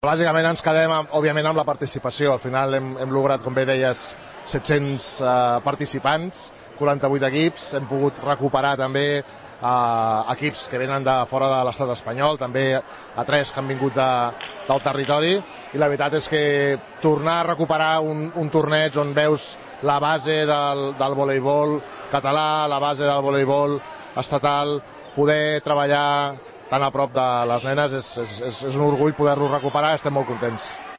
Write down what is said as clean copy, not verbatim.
Bàsicament ens quedem, òbviament, amb la participació. Al final hem lograt, com bé deies, 700 participants, 48 equips. Hem pogut recuperar també equips que venen de fora de l'estat espanyol, també a 3 que han vingut del territori, i la veritat és que tornar a recuperar un torneig on veus la base del voleibol català, la base del voleibol estatal, poder treballar tan a prop de les nenes és un orgull poder-lo recuperar, estem molt contents.